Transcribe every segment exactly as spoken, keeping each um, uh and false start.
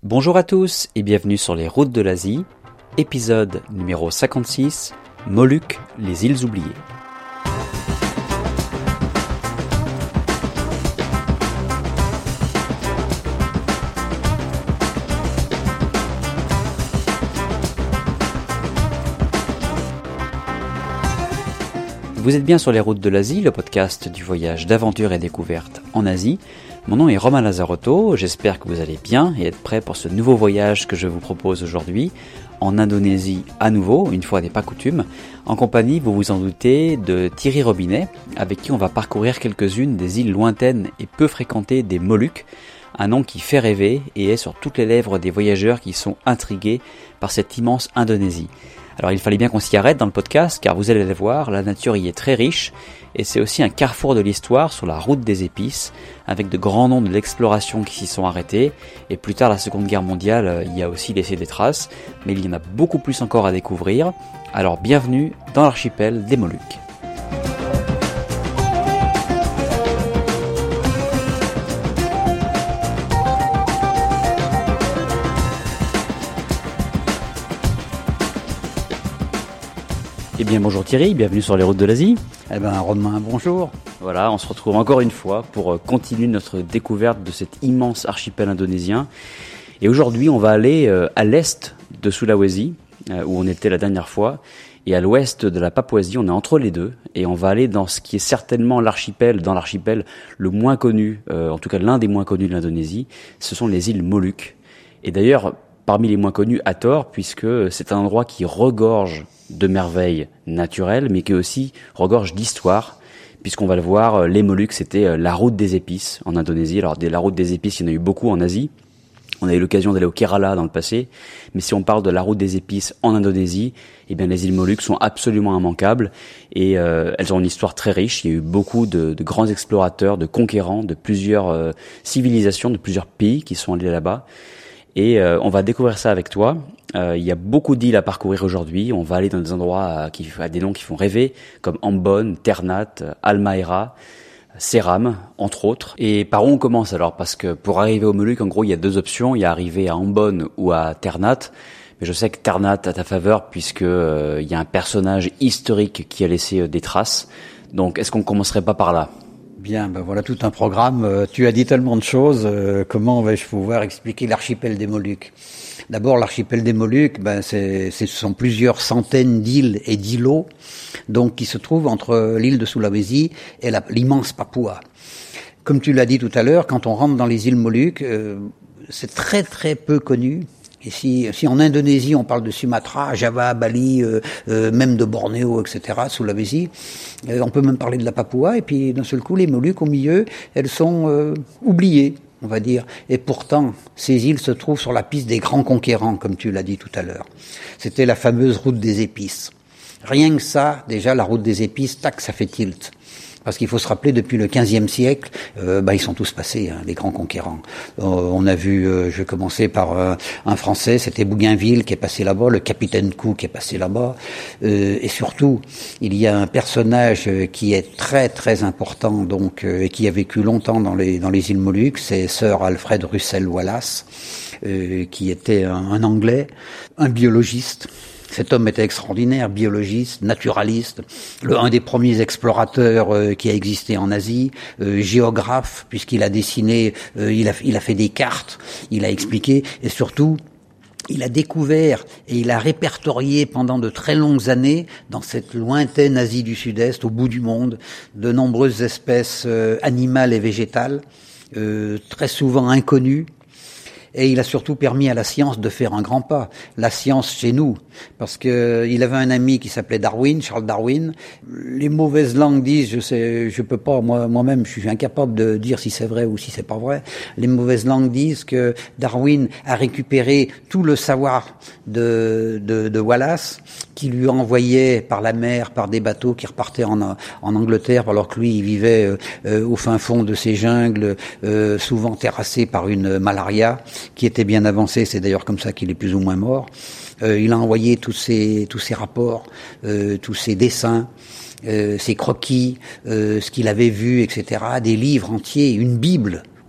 Bonjour à tous et bienvenue sur les routes de l'Asie, épisode numéro cinquante-six, Moluques, les îles oubliées. Vous êtes bien sur les routes de l'Asie, le podcast du voyage d'aventure et découverte en Asie. Mon nom est Romain Lazarotto, j'espère que vous allez bien et être prêts pour ce nouveau voyage que je vous propose aujourd'hui, en Indonésie à nouveau, une fois n'est pas coutume, en compagnie, vous vous en doutez, de Thierry Robinet, avec qui on va parcourir quelques-unes des îles lointaines et peu fréquentées des Moluques, un nom qui fait rêver et est sur toutes les lèvres des voyageurs qui sont intrigués par cette immense Indonésie. Alors il fallait bien qu'on s'y arrête dans le podcast, car vous allez le voir, la nature y est très riche, et c'est aussi un carrefour de l'histoire sur la route des épices, avec de grands noms de l'exploration qui s'y sont arrêtés, et plus tard la Seconde Guerre mondiale y a aussi laissé des traces, mais il y en a beaucoup plus encore à découvrir, alors bienvenue dans l'archipel des Moluques. Eh bien bonjour Thierry, bienvenue sur les routes de l'Asie. Eh bien Romain, bonjour. Voilà, on se retrouve encore une fois pour continuer notre découverte de cet immense archipel indonésien. Et aujourd'hui, on va aller à l'est de Sulawesi, où on était la dernière fois, et à l'ouest de la Papouasie, on est entre les deux, et on va aller dans ce qui est certainement l'archipel, dans l'archipel le moins connu, euh, en tout cas l'un des moins connus de l'Indonésie, ce sont les îles Moluques. Et d'ailleurs, parmi les moins connus à tort, puisque c'est un endroit qui regorge de merveilles naturelles, mais qui aussi regorge d'histoire, puisqu'on va le voir, les Moluques, c'était la route des épices en Indonésie. Alors, la route des épices, il y en a eu beaucoup en Asie. On a eu l'occasion d'aller au Kerala dans le passé, mais si on parle de la route des épices en Indonésie, eh bien les îles Moluques sont absolument immanquables et euh, elles ont une histoire très riche. Il y a eu beaucoup de, de grands explorateurs, de conquérants, de plusieurs euh, civilisations, de plusieurs pays qui sont allés là-bas. Et euh, on va découvrir ça avec toi. Euh, il y a beaucoup d'îles à parcourir aujourd'hui. On va aller dans des endroits à, qui, à des noms qui font rêver, comme Ambon, Ternate, Halmahera, Seram, entre autres. Et par où on commence alors? Parce que pour arriver aux Moluques, en gros, il y a deux options. Il y a arriver à Ambon ou à Ternate. Mais je sais que Ternate a ta faveur puisque euh, il y a un personnage historique qui a laissé euh, des traces. Donc, est-ce qu'on commencerait pas par là? Bien, ben voilà tout un programme. Euh, tu as dit tellement de choses. Euh, comment vais-je pouvoir expliquer l'archipel des Moluques? D'abord, l'archipel des Moluques, ben c'est, ce sont plusieurs centaines d'îles et d'îlots, donc qui se trouvent entre l'île de Sulawesi et la, l'immense Papua. Comme tu l'as dit tout à l'heure, quand on rentre dans les îles Moluques, euh, c'est très très peu connu. Et si, si en Indonésie on parle de Sumatra, Java, Bali, euh, euh, même de Bornéo, et cetera, Sulawesi, euh, on peut même parler de la Papua. Et puis d'un seul coup, les Moluques au milieu, elles sont euh, oubliées, on va dire. Et pourtant, ces îles se trouvent sur la piste des grands conquérants, comme tu l'as dit tout à l'heure. C'était la fameuse route des épices. Rien que ça, déjà la route des épices, tac, ça fait tilt. Parce qu'il faut se rappeler, depuis le quinzième siècle, euh, bah, ils sont tous passés, hein, les grands conquérants. Euh, on a vu, euh, je vais commencer par euh, un Français, c'était Bougainville qui est passé là-bas, le capitaine Cook qui est passé là-bas. Euh, et surtout, il y a un personnage qui est très très important, donc euh, et qui a vécu longtemps dans les dans les îles Moluques, c'est Sir Alfred Russel Wallace, euh, qui était un, un Anglais, un biologiste. Cet homme était extraordinaire, biologiste, naturaliste, le, un des premiers explorateurs euh, qui a existé en Asie, euh, géographe, puisqu'il a dessiné, euh, il, a, il a fait des cartes, il a expliqué, et surtout, il a découvert et il a répertorié pendant de très longues années, dans cette lointaine Asie du Sud-Est, au bout du monde, de nombreuses espèces euh, animales et végétales, euh, très souvent inconnues. Et il a surtout permis à la science de faire un grand pas. La science chez nous. Parce que il avait un ami qui s'appelait Darwin, Charles Darwin. Les mauvaises langues disent, je sais, je peux pas, moi, moi-même, je suis incapable de dire si c'est vrai ou si c'est pas vrai. Les mauvaises langues disent que Darwin a récupéré tout le savoir de, de, de Wallace, qui lui envoyait par la mer, par des bateaux qui repartaient en, en Angleterre, alors que lui, il vivait euh, au fin fond de ces jungles, euh, souvent terrassé par une malaria qui était bien avancée. C'est d'ailleurs comme ça qu'il est plus ou moins mort. Euh, il a envoyé tous ses, tous ses rapports, euh, tous ses dessins, euh, ses croquis, euh, ce qu'il avait vu, et cetera, des livres entiers, une Bible.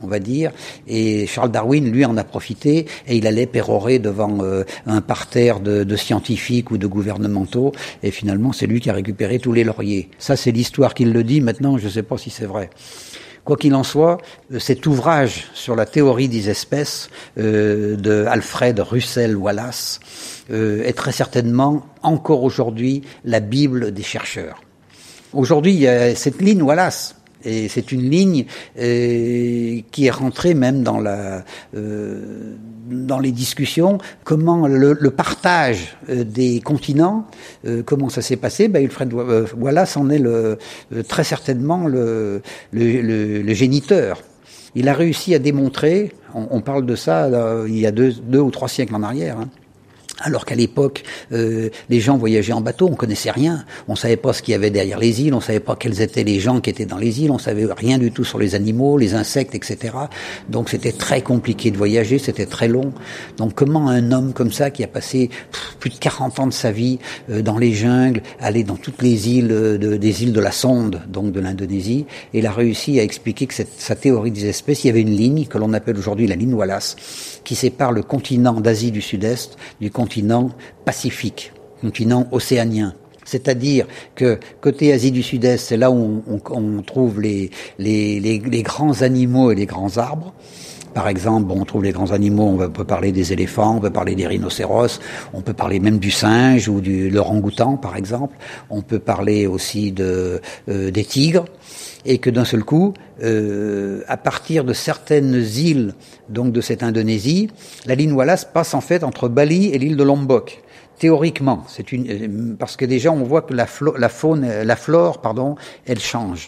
on va dire, et Charles Darwin, lui, en a profité, et il allait pérorer devant euh, un parterre de, de scientifiques ou de gouvernementaux, et finalement, c'est lui qui a récupéré tous les lauriers. Ça, c'est l'histoire qui le dit. Maintenant, je ne sais pas si c'est vrai. Quoi qu'il en soit, cet ouvrage sur la théorie des espèces euh, de Alfred Russel Wallace euh, est très certainement encore aujourd'hui la Bible des chercheurs. Aujourd'hui, il y a cette ligne Wallace. Et c'est une ligne euh, qui est rentrée même dans la euh, dans les discussions. Comment le, le partage euh, des continents, euh, comment ça s'est passé? Ben, Alfred Wallace en est le, euh, très certainement le, le, le, le géniteur. Il a réussi à démontrer. On, on parle de ça là, il y a deux, deux ou trois siècles en arrière. Hein. Alors qu'à l'époque, euh, les gens voyageaient en bateau, on connaissait rien. On savait pas ce qu'il y avait derrière les îles, on savait pas quels étaient les gens qui étaient dans les îles, on savait rien du tout sur les animaux, les insectes, et cetera. Donc c'était très compliqué de voyager, c'était très long. Donc comment un homme comme ça, qui a passé pff, plus de quarante ans de sa vie euh, dans les jungles, aller dans toutes les îles, euh, de, des îles de la Sonde, donc de l'Indonésie, et il a réussi à expliquer que cette, sa théorie des espèces, il y avait une ligne que l'on appelle aujourd'hui la ligne Wallace, qui sépare le continent d'Asie du Sud-Est du continent Pacifique, continent océanien. C'est-à-dire que côté Asie du Sud-Est, c'est là où on, on, on trouve les, les, les, les grands animaux et les grands arbres. Par exemple, bon, on trouve les grands animaux, on peut parler des éléphants, on peut parler des rhinocéros, on peut parler même du singe ou du l'orang-outan, par exemple. On peut parler aussi de, euh, des tigres. Et que d'un seul coup, euh, à partir de certaines îles, donc de cette Indonésie, la ligne Wallace passe en fait entre Bali et l'île de Lombok. Théoriquement, c'est une, parce que déjà on voit que la, flo, la faune, la flore, pardon, elle change.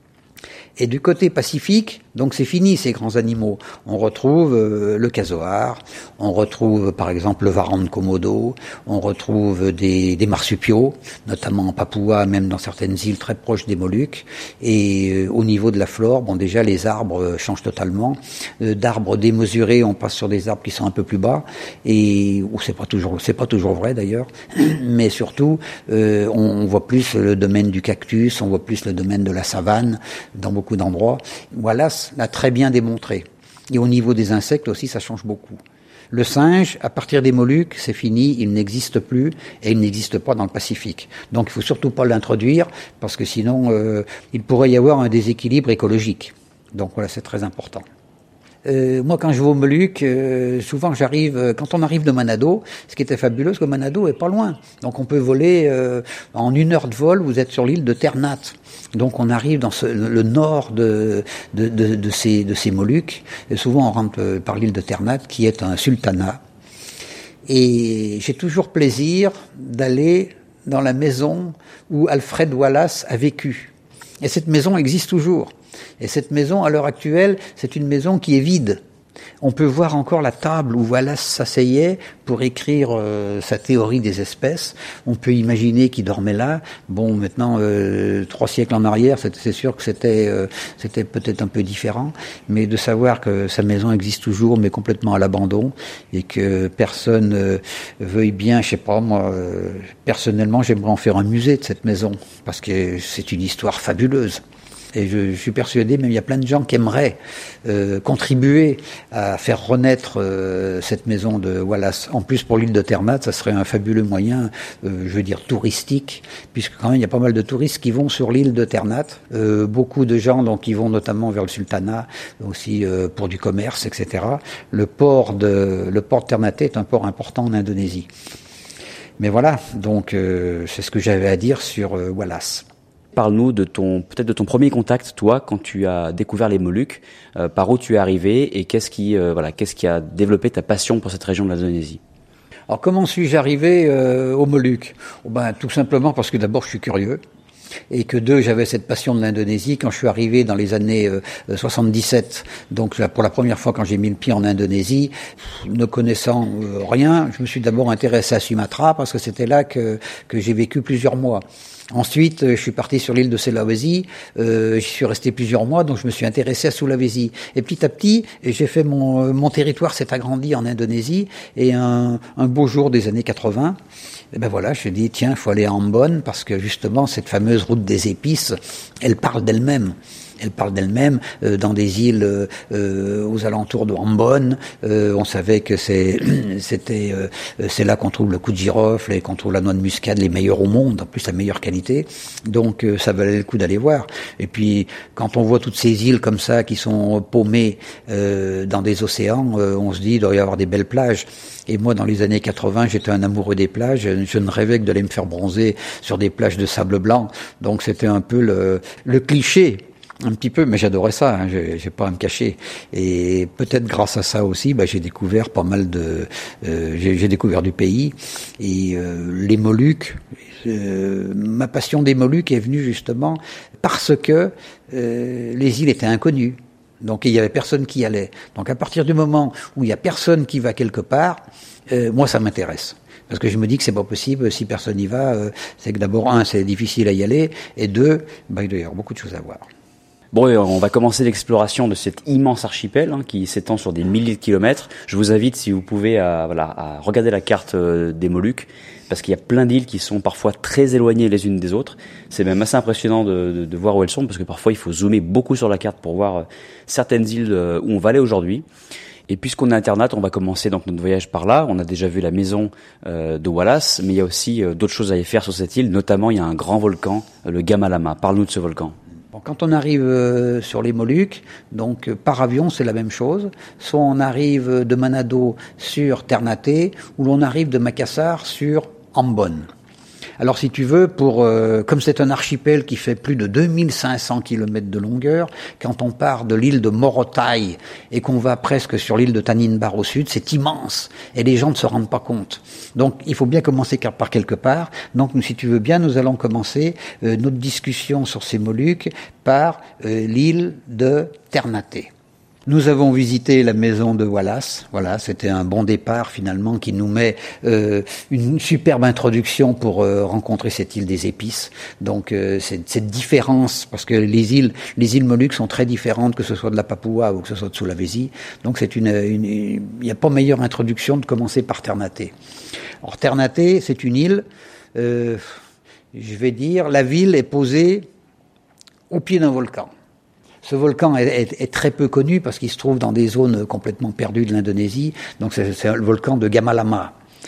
Et du côté Pacifique, donc c'est fini ces grands animaux. On retrouve euh, le casoar, on retrouve par exemple le varan de Komodo, on retrouve des, des marsupiaux, notamment en Papouas, même dans certaines îles très proches des Moluques. Et euh, au niveau de la flore, bon déjà les arbres euh, changent totalement. Euh, d'arbres démesurés, on passe sur des arbres qui sont un peu plus bas. Et ou c'est pas toujours, c'est pas toujours vrai d'ailleurs, mais surtout euh, on, on voit plus le domaine du cactus, on voit plus le domaine de la savane dans beaucoup d'endroits. Wallace l'a très bien démontré. Et au niveau des insectes aussi, ça change beaucoup. Le singe, à partir des Moluques, c'est fini, il n'existe plus et il n'existe pas dans le Pacifique. Donc il faut surtout pas l'introduire parce que sinon euh, il pourrait y avoir un déséquilibre écologique. Donc voilà, c'est très important. Euh, moi, quand je vais aux Moluques, euh, souvent j'arrive, quand on arrive de Manado, ce qui était fabuleux, c'est que Manado est pas loin. Donc on peut voler euh, en une heure de vol, vous êtes sur l'île de Ternate. Donc on arrive dans ce, le nord de, de, de, de, ces, de ces Moluques. Et souvent on rentre par l'île de Ternate, qui est un sultanat. Et j'ai toujours plaisir d'aller dans la maison où Alfred Wallace a vécu. Et cette maison existe toujours. Et cette maison, à l'heure actuelle, c'est une maison qui est vide. On peut voir encore la table où Wallace s'asseyait pour écrire euh, sa théorie des espèces. On peut imaginer qu'il dormait là. Bon, maintenant, euh, trois siècles en arrière, c'est, c'est sûr que c'était, euh, c'était peut-être un peu différent. Mais de savoir que sa maison existe toujours, mais complètement à l'abandon, et que personne euh, veuille bien, je sais pas moi, euh, personnellement, j'aimerais en faire un musée de cette maison, parce que c'est une histoire fabuleuse. Et je, je suis persuadé, même il y a plein de gens qui aimeraient euh, contribuer à faire renaître euh, cette maison de Wallace. En plus, pour l'île de Ternate, ça serait un fabuleux moyen, euh, je veux dire touristique, puisque quand même il y a pas mal de touristes qui vont sur l'île de Ternate. Euh, beaucoup de gens donc qui vont notamment vers le sultanat, aussi euh, pour du commerce, et cetera. Le port de le port de Ternate est un port important en Indonésie. Mais voilà, donc euh, c'est ce que j'avais à dire sur euh, Wallace. Parle-nous de ton, peut-être de ton premier contact, toi, quand tu as découvert les Moluques, euh, par où tu es arrivé et qu'est-ce qui, euh, voilà, qu'est-ce qui a développé ta passion pour cette région de l'Indonésie? Alors, comment suis-je arrivé euh, aux Moluques? Oh, ben, tout simplement parce que d'abord, je suis curieux. Et que deux, j'avais cette passion de l'Indonésie. Quand je suis arrivé dans les années euh, soixante-dix-sept, donc pour la première fois quand j'ai mis le pied en Indonésie, ne connaissant euh, rien, je me suis d'abord intéressé à Sumatra parce que c'était là que, que j'ai vécu plusieurs mois. Ensuite, je suis parti sur l'île de Sulawesi, euh, j'y suis resté plusieurs mois, donc je me suis intéressé à Sulawesi. Et petit à petit, j'ai fait mon, mon territoire s'est agrandi en Indonésie, et un, un beau jour des années quatre-vingts, et ben voilà, je me dis tiens, il faut aller à Ambon, parce que justement, cette fameuse route des épices, elle parle d'elle-même. elle parle d'elle-même. Euh, dans des îles euh, aux alentours de Ambon, euh, on savait que c'est, c'était, euh, c'est là qu'on trouve le clou de girofle et qu'on trouve la noix de muscade, les meilleurs au monde, en plus la meilleure qualité. Donc euh, ça valait le coup d'aller voir. Et puis quand on voit toutes ces îles comme ça qui sont paumées euh, dans des océans, euh, on se dit il doit y avoir des belles plages. Et moi, dans les années quatre-vingts, j'étais un amoureux des plages. Je ne rêvais que d'aller me faire bronzer sur des plages de sable blanc. Donc c'était un peu le, le cliché. Un petit peu, mais j'adorais ça, hein, j'ai, j'ai pas à me cacher. Et peut-être grâce à ça aussi, bah, j'ai découvert pas mal de... Euh, j'ai, j'ai découvert du pays. Et euh, les Moluques, euh, ma passion des Moluques est venue justement parce que euh, les îles étaient inconnues. Donc il y avait personne qui y allait. Donc à partir du moment où il y a personne qui va quelque part, euh, moi ça m'intéresse. Parce que je me dis que c'est pas possible, si personne y va, euh, c'est que d'abord, un, c'est difficile à y aller, et deux, bah, il doit y avoir beaucoup de choses à voir. Bon, on va commencer l'exploration de cet immense archipel hein, qui s'étend sur des milliers de kilomètres. Je vous invite, si vous pouvez, à, voilà, à regarder la carte euh, des Moluques, parce qu'il y a plein d'îles qui sont parfois très éloignées les unes des autres. C'est même assez impressionnant de, de, de voir où elles sont, parce que parfois il faut zoomer beaucoup sur la carte pour voir euh, certaines îles euh, où on va aller aujourd'hui. Et puisqu'on est à Ternate, on va commencer donc notre voyage par là. On a déjà vu la maison euh, de Wallace, mais il y a aussi euh, d'autres choses à y faire sur cette île. Notamment, il y a un grand volcan, euh, le Gamalama. Parle-nous de ce volcan. Bon, quand on arrive euh, sur les Moluques, donc euh, par avion c'est la même chose. Soit on arrive de Manado sur Ternate, ou l'on arrive de Makassar sur Ambon. Alors si tu veux, pour euh, comme c'est un archipel qui fait plus de deux mille cinq cents kilomètres de longueur, quand on part de l'île de Morotai et qu'on va presque sur l'île de Tanimbar au sud, c'est immense et les gens ne se rendent pas compte. Donc il faut bien commencer par quelque part. Donc si tu veux bien, nous allons commencer euh, notre discussion sur ces Moluques par euh, l'île de Ternate. Nous avons visité la maison de Wallace. Voilà, c'était un bon départ finalement qui nous met euh, une superbe introduction pour euh, rencontrer cette île des épices. Donc euh, cette, cette différence, parce que les îles, les îles Moluques sont très différentes, que ce soit de la Papouasie ou que ce soit de Sulawesi. Donc c'est une, une, il n'y a pas meilleure introduction de commencer par Ternate. Alors Ternate, c'est une île. Euh, je vais dire, la ville est posée au pied d'un volcan. Ce volcan est, est, est très peu connu parce qu'il se trouve dans des zones complètement perdues de l'Indonésie. Donc c'est, c'est le volcan de Gamalama.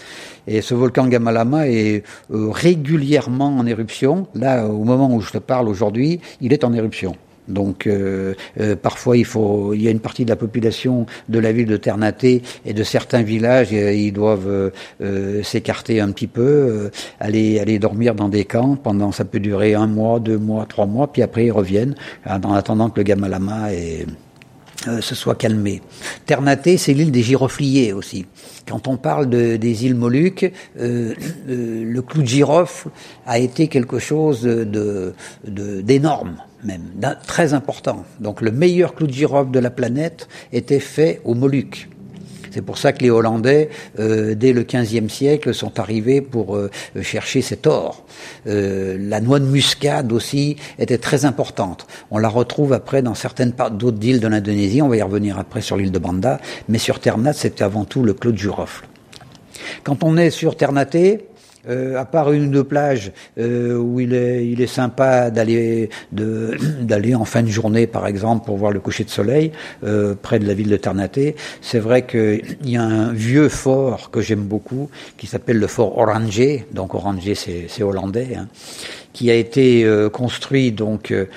Et ce volcan Gamalama est euh, régulièrement en éruption. Là, au moment où je te parle aujourd'hui, il est en éruption. Donc euh, euh, parfois il faut, il y a une partie de la population de la ville de Ternate et de certains villages, et, ils doivent euh, euh, s'écarter un petit peu, euh, aller aller dormir dans des camps pendant, ça peut durer un mois, deux mois, trois mois, puis après ils reviennent en attendant que le Gamalama est Euh, se soit calmé. Ternate, c'est l'île des girofliers aussi. Quand on parle de, des îles Moluques, euh, euh, le clou de girofle a été quelque chose de, de, d'énorme, même, très important. Donc le meilleur clou de girofle de la planète était fait aux Moluques. C'est pour ça que les Hollandais, euh, dès le quinzième siècle, sont arrivés pour euh, chercher cet or. Euh, la noix de muscade aussi était très importante. On la retrouve après dans certaines parts d'autres îles de l'Indonésie. On va y revenir après sur l'île de Banda. Mais sur Ternate, c'était avant tout le clou de girofle. Quand on est sur Ternate, Euh, à part une ou deux plages euh, où il est, il est sympa d'aller, de, d'aller en fin de journée, par exemple, pour voir le coucher de soleil euh, près de la ville de Ternate. C'est vrai qu'il y a un vieux fort que j'aime beaucoup, qui s'appelle le fort Oranje. Donc Oranje, c'est, c'est hollandais, hein, qui a été euh, construit donc euh,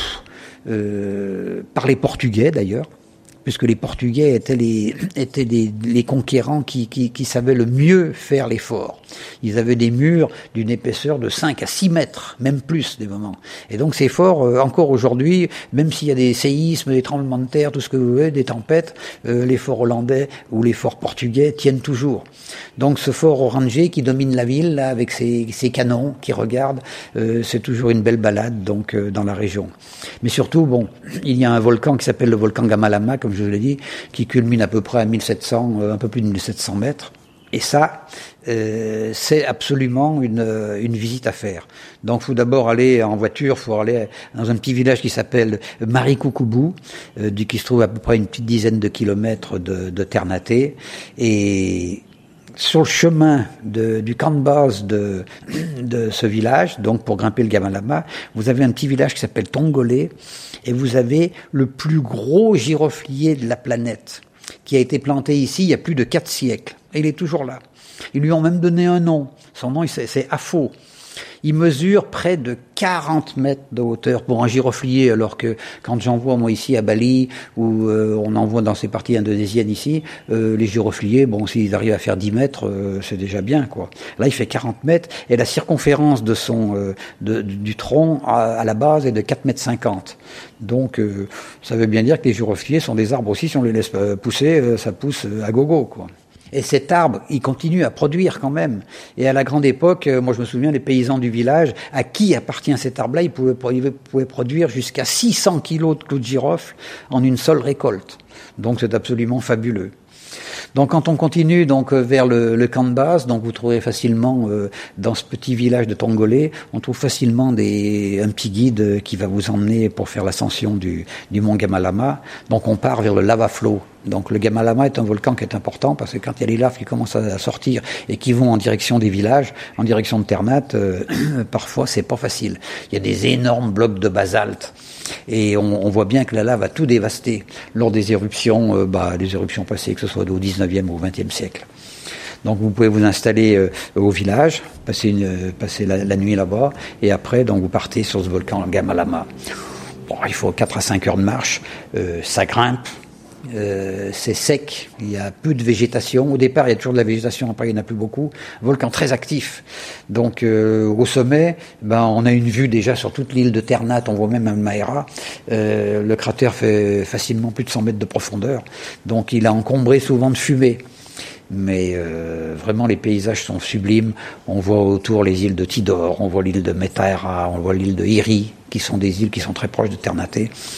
euh, par les Portugais d'ailleurs. Puisque les Portugais étaient les étaient les, les conquérants qui, qui qui savaient le mieux faire les forts. Ils avaient des murs d'une épaisseur de cinq à six mètres, même plus des moments. Et donc ces forts, euh, encore aujourd'hui, même s'il y a des séismes, des tremblements de terre, tout ce que vous voulez, des tempêtes, euh, les forts hollandais ou les forts portugais tiennent toujours. Donc ce fort Oranje qui domine la ville, là, avec ses, ses canons qui regardent, euh, c'est toujours une belle balade donc euh, dans la région. Mais surtout, bon, il y a un volcan qui s'appelle le volcan Gamalama, comme je l'ai dit, qui culmine à peu près à mille sept cents, euh, un peu plus de mille sept cents mètres. Et ça, euh, c'est absolument une, une visite à faire. Donc, il faut d'abord aller en voiture, il faut aller dans un petit village qui s'appelle Marikukubu, euh, qui se trouve à peu près une petite dizaine de kilomètres de, de Ternate. Et sur le chemin de, du camp de base de, de ce village, donc pour grimper le Gamalama, vous avez un petit village qui s'appelle Tongolé, et vous avez le plus gros giroflier de la planète, qui a été planté ici il y a plus de quatre siècles. Et il est toujours là. Ils lui ont même donné un nom. Son nom, c'est, c'est Afo. Il mesure près de quarante mètres de hauteur pour un giroflier, alors que quand j'en vois moi ici à Bali, ou euh, on en voit dans ces parties indonésiennes ici, euh, les girofliers, bon, s'ils arrivent à faire dix mètres, euh, c'est déjà bien, quoi. Là, il fait quarante mètres, et la circonférence de son, euh, de, du tronc à, à la base est de quatre mètres cinquante. Donc, euh, ça veut bien dire que les girofliers sont des arbres aussi, si on les laisse pousser, euh, ça pousse à gogo, quoi. Et cet arbre, il continue à produire quand même. Et à la grande époque, moi je me souviens, les paysans du village, à qui appartient cet arbre-là, ils pouvaient, ils pouvaient produire jusqu'à six cents kilos de clous de girofle en une seule récolte. Donc c'est absolument fabuleux. Donc quand on continue donc vers le, le camp de base, donc vous trouverez facilement euh, dans ce petit village de Tongolé, on trouve facilement des, un petit guide qui va vous emmener pour faire l'ascension du, du mont Gamalama. Donc on part vers le lava flow. Donc le Gamalama est un volcan qui est important parce que quand il y a les laves qui commencent à sortir et qui vont en direction des villages, en direction de Ternate, euh, parfois c'est pas facile. Il y a des énormes blocs de basalte et on, on voit bien que la lave a tout dévasté lors des éruptions, euh, bah, des éruptions passées, que ce soit au dix-neuvième ou au vingtième siècle. Donc vous pouvez vous installer euh, au village, passer, une, euh, passer la, la nuit là-bas et après donc vous partez sur ce volcan Gamalama. Bon, il faut quatre à cinq heures de marche, euh, ça grimpe. Euh, c'est sec, il y a peu de végétation. Au départ, il y a toujours de la végétation, après il n'y en a plus beaucoup. Volcan très actif. Donc euh, au sommet, ben on a une vue déjà sur toute l'île de Ternate, on voit même Halmahera. Euh, le cratère fait facilement plus de cent mètres de profondeur. Donc il a encombré souvent de fumée. Mais euh, vraiment les paysages sont sublimes. On voit autour les îles de Tidore, on voit l'île de Metaira, on voit l'île de Iri, qui sont des îles qui sont très proches de Ternate.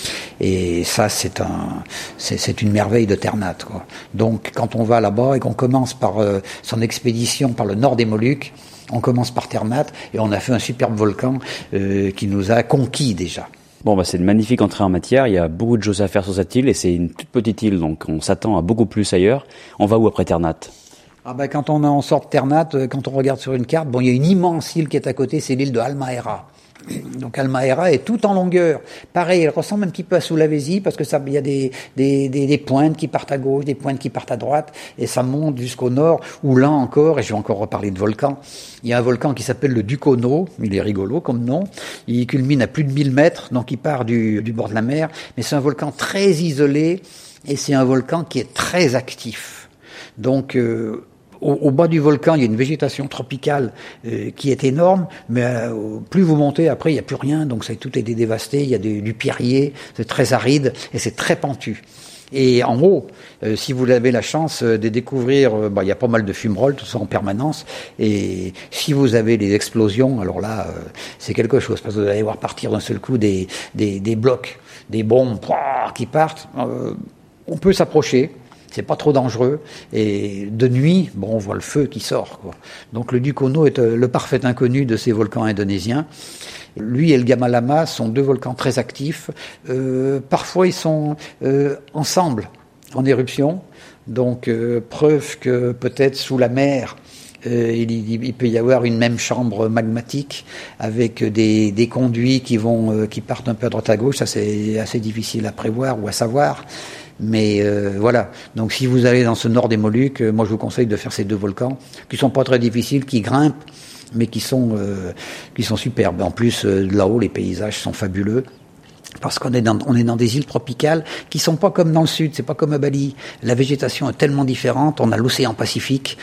Et ça, c'est un, c'est, c'est une merveille de Ternate, quoi. Donc, quand on va là-bas et qu'on commence par euh, son expédition par le nord des Moluques, on commence par Ternate et on a fait un superbe volcan euh, qui nous a conquis déjà. Bon, bah, c'est une magnifique entrée en matière. Il y a beaucoup de choses à faire sur cette île et c'est une toute petite île, donc on s'attend à beaucoup plus ailleurs. On va où après Ternate? Ah ben, quand on, on sort de Ternate, quand on regarde sur une carte, bon, il y a une immense île qui est à côté, c'est l'île de Halmahera. Donc Halmahera est tout en longueur. Pareil, elle ressemble un petit peu à Sulawesi parce que ça, il y a des, des, des, des pointes qui partent à gauche, des pointes qui partent à droite, et ça monte jusqu'au nord, où là encore, et je vais encore reparler de volcans, il y a un volcan qui s'appelle le Dukono, il est rigolo comme nom, il culmine à plus de mille mètres, donc il part du, du bord de la mer, mais c'est un volcan très isolé, et c'est un volcan qui est très actif. Donc, euh, Au, au bas du volcan, il y a une végétation tropicale euh, qui est énorme, mais euh, plus vous montez, après, il n'y a plus rien, donc ça, tout est dévasté, il y a des, du pierrier, c'est très aride, et c'est très pentu. Et en haut, euh, si vous avez la chance de découvrir, euh, bah, il y a pas mal de fumerolles, tout ça en permanence, et si vous avez les explosions, alors là, euh, c'est quelque chose, parce que vous allez voir partir d'un seul coup des, des, des blocs, des bombes pouah, qui partent, euh, on peut s'approcher, c'est pas trop dangereux, et de nuit, bon, on voit le feu qui sort, quoi. Donc le Dukono est le parfait inconnu de ces volcans indonésiens. Lui et le Gamalama sont deux volcans très actifs. Euh, parfois, ils sont euh, ensemble, en éruption. Donc, euh, preuve que peut-être sous la mer, euh, il, il peut y avoir une même chambre magmatique avec des, des conduits qui vont, euh, qui partent un peu à droite à gauche. Ça, c'est assez difficile à prévoir ou à savoir. Mais euh, voilà, donc si vous allez dans ce nord des Moluques, euh, moi je vous conseille de faire ces deux volcans, qui sont pas très difficiles, qui grimpent, mais qui sont euh, qui sont superbes. En plus, euh, là-haut, les paysages sont fabuleux. Parce qu'on est dans, on est dans des îles tropicales qui sont pas comme dans le sud, c'est pas comme à Bali. La végétation est tellement différente, on a l'océan Pacifique,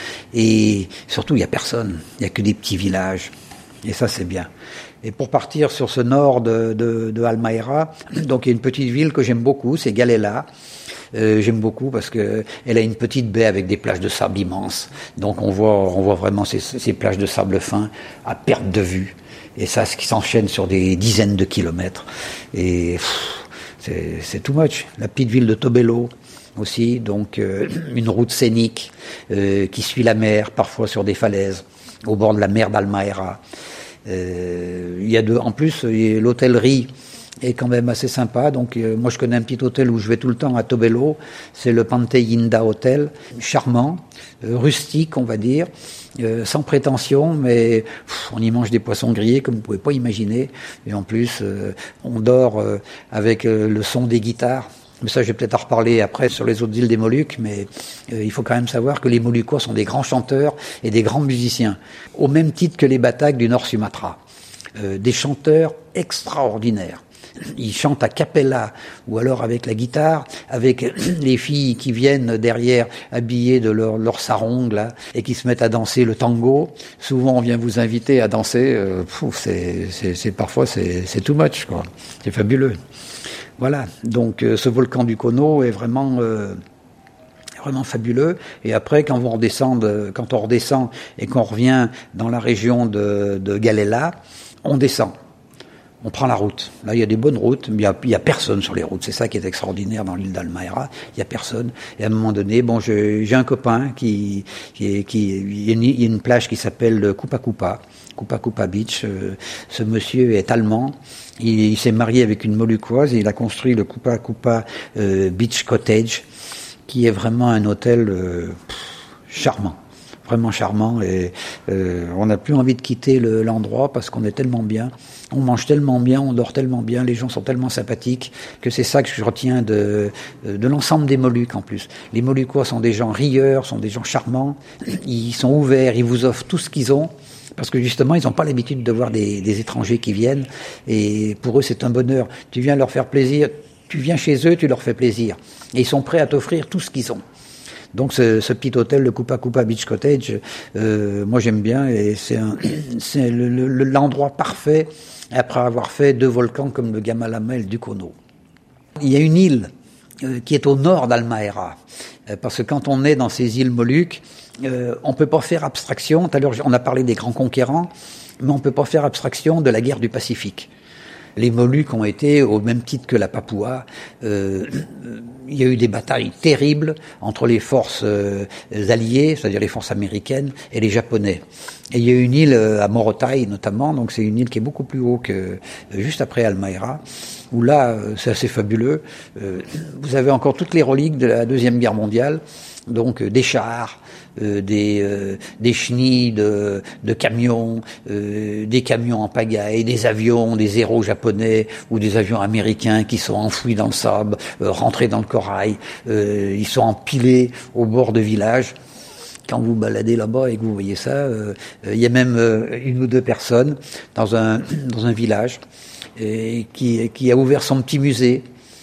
et surtout il y a personne, il y a que des petits villages. Et ça, c'est bien. Et pour partir sur ce nord de, de, de Halmahera, donc il y a une petite ville que j'aime beaucoup, c'est Galela. Euh, j'aime beaucoup parce que elle a une petite baie avec des plages de sable immenses. Donc on voit, on voit vraiment ces, ces plages de sable fin à perte de vue. Et ça, ce qui s'enchaîne sur des dizaines de kilomètres. Et pff, c'est, c'est too much. La petite ville de Tobelo aussi, donc euh, une route scénique euh, qui suit la mer, parfois sur des falaises, au bord de la mer d'Halmahera. Euh, il y a de, en plus, l'hôtellerie est quand même assez sympa. Donc euh, moi je connais un petit hôtel où je vais tout le temps à Tobelo, c'est le Pante Inda Hotel, charmant, euh, rustique on va dire, euh, sans prétention, mais pff, on y mange des poissons grillés comme vous pouvez pas imaginer, et en plus euh, on dort euh, avec euh, le son des guitares. Mais ça, je vais peut-être en reparler après sur les autres îles des Moluques, mais euh, il faut quand même savoir que les Moluccois sont des grands chanteurs et des grands musiciens, au même titre que les Batak du Nord Sumatra. Euh, des chanteurs extraordinaires. Ils chantent a cappella ou alors avec la guitare, avec les filles qui viennent derrière habillées de leur, leur sarong là et qui se mettent à danser le tango. Souvent, on vient vous inviter à danser. Euh, pff, c'est, c'est, c'est parfois c'est, c'est too much quoi. C'est fabuleux. Voilà. Donc, euh, ce volcan du Kono est vraiment euh, vraiment fabuleux. Et après, quand on redescend, quand on redescend et qu'on revient dans la région de, de Galela, on descend. On prend la route. Là, il y a des bonnes routes, mais il y a, il y a personne sur les routes. C'est ça qui est extraordinaire dans l'île d'Halmahera. Il y a personne. Et à un moment donné, bon, je, j'ai un copain qui, qui, qui, il y a une, il y a une plage qui s'appelle Kupa Kupa, Kupa Kupa Beach. Euh, ce monsieur est allemand. Il, il s'est marié avec une Moluccoise et il a construit le Kupa Kupa euh, Beach Cottage, qui est vraiment un hôtel euh, pff, charmant. Vraiment charmant et euh, on n'a plus envie de quitter le, l'endroit parce qu'on est tellement bien, on mange tellement bien, on dort tellement bien, les gens sont tellement sympathiques que c'est ça que je retiens de, de l'ensemble des Moluques en plus. Les Moluccois sont des gens rieurs, sont des gens charmants, ils sont ouverts, ils vous offrent tout ce qu'ils ont parce que justement ils n'ont pas l'habitude de voir des, des étrangers qui viennent et pour eux c'est un bonheur. Tu viens leur faire plaisir, tu viens chez eux, tu leur fais plaisir et ils sont prêts à t'offrir tout ce qu'ils ont. Donc ce, ce petit hôtel, le Kupa Kupa Beach Cottage, euh, moi j'aime bien et c'est, un, c'est le, le, l'endroit parfait après avoir fait deux volcans comme le Gamalama et le Dukono. Il y a une île euh, qui est au nord d'Halmahera, euh, parce que quand on est dans ces îles Moluques, euh, on peut pas faire abstraction, tout à l'heure on a parlé des grands conquérants, mais on peut pas faire abstraction de la guerre du Pacifique. Les Moluques ont été, au même titre que la Papouasie, euh, il y a eu des batailles terribles entre les forces euh, alliées, c'est-à-dire les forces américaines, et les Japonais. Et il y a une île à Morotai notamment, donc c'est une île qui est beaucoup plus haut que euh, juste après Halmahera, où là, euh, c'est assez fabuleux. Euh, vous avez encore toutes les reliques de la Deuxième Guerre mondiale, donc euh, des chars, Euh, des euh, des chenilles de, de camions, euh, des camions en pagaille, des avions, des héros japonais ou des avions américains qui sont enfouis dans le sable, euh, rentrés dans le corail. Euh, ils sont empilés au bord de villages. Quand vous baladez là-bas et que vous voyez ça, euh, euh, il y a même euh, une ou deux personnes dans un dans un village et qui qui a ouvert son petit musée.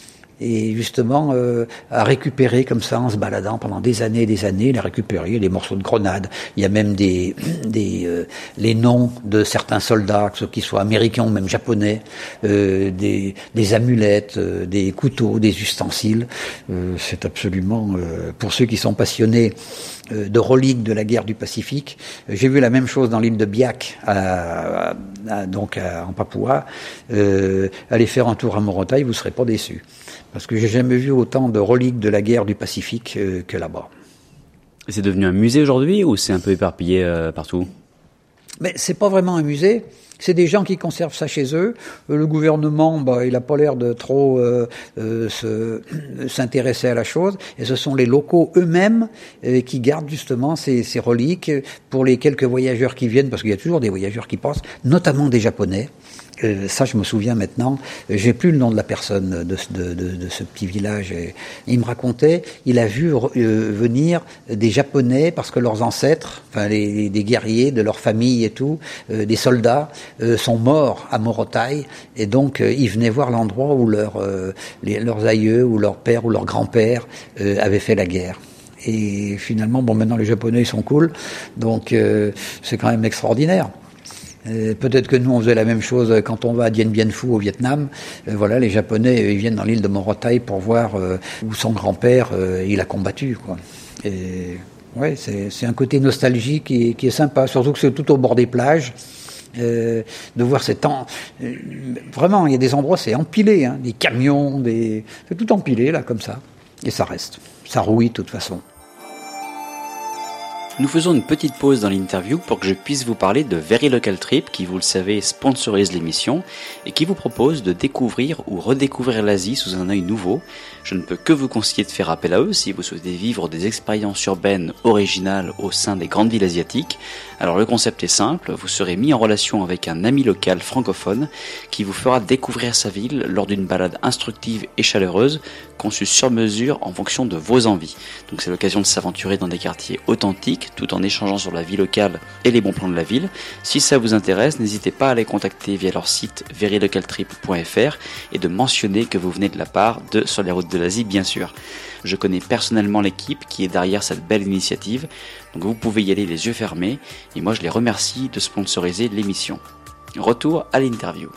Et justement, euh, à récupérer comme ça en se baladant pendant des années et des années, il a récupéré des morceaux de grenades. Il y a même des, des euh, les noms de certains soldats, que ce qu'ils soient américains ou même japonais, euh, des, des amulettes, euh, des couteaux, des ustensiles. Euh, c'est absolument, euh, pour ceux qui sont passionnés euh, de reliques de la guerre du Pacifique. J'ai vu la même chose dans l'île de Biak, à, à, à, donc à, en Papouasie. Euh, allez faire un tour à Morotai, vous serez pas déçus. Parce que j'ai jamais vu autant de reliques de la guerre du Pacifique euh, que là-bas. C'est devenu un musée aujourd'hui ou c'est un peu éparpillé euh, partout ? Mais c'est pas vraiment un musée. C'est des gens qui conservent ça chez eux. Le gouvernement, bah, il a pas l'air de trop euh, euh, se, s'intéresser à la chose. Et ce sont les locaux eux-mêmes euh, qui gardent justement ces, ces reliques pour les quelques voyageurs qui viennent, parce qu'il y a toujours des voyageurs qui passent, notamment des Japonais. Euh, ça, je me souviens maintenant. J'ai plus le nom de la personne de, de, de, de ce petit village. Et il me racontait, il a vu euh, venir des Japonais parce que leurs ancêtres, enfin les, les des guerriers de leur famille et tout, euh, des soldats euh, sont morts à Morotai, et donc euh, ils venaient voir l'endroit où leur, euh, les, leurs aïeux ou leurs pères ou leurs grands-pères euh, avaient fait la guerre. Et finalement, bon, maintenant les Japonais ils sont cool, donc euh, c'est quand même extraordinaire. Euh, peut-être que nous on faisait la même chose quand on va à Dien Bien Phu au Vietnam. Euh, voilà, les Japonais ils viennent dans l'île de Morotai pour voir euh, où son grand-père euh, il a combattu, quoi. Et ouais, c'est, c'est un côté nostalgique qui est, qui est sympa, surtout que c'est tout au bord des plages. Euh, de voir ces temps, euh, vraiment il y a des endroits c'est empilé, hein, des camions, des, c'est tout empilé là comme ça, et ça reste, ça rouille de toute façon. Nous faisons une petite pause dans l'interview pour que je puisse vous parler de Very Local Trip qui, vous le savez, sponsorise l'émission et qui vous propose de découvrir ou redécouvrir l'Asie sous un œil nouveau. Je ne peux que vous conseiller de faire appel à eux si vous souhaitez vivre des expériences urbaines originales au sein des grandes villes asiatiques. Alors le concept est simple, vous serez mis en relation avec un ami local francophone qui vous fera découvrir sa ville lors d'une balade instructive et chaleureuse, conçue sur mesure en fonction de vos envies. Donc c'est l'occasion de s'aventurer dans des quartiers authentiques tout en échangeant sur la vie locale et les bons plans de la ville. Si ça vous intéresse, n'hésitez pas à les contacter via leur site very local trip point f r et de mentionner que vous venez de la part de Sur les routes de l'Asie, bien sûr. Je connais personnellement l'équipe qui est derrière cette belle initiative, donc vous pouvez y aller les yeux fermés, et moi je les remercie de sponsoriser l'émission. Retour à l'interview.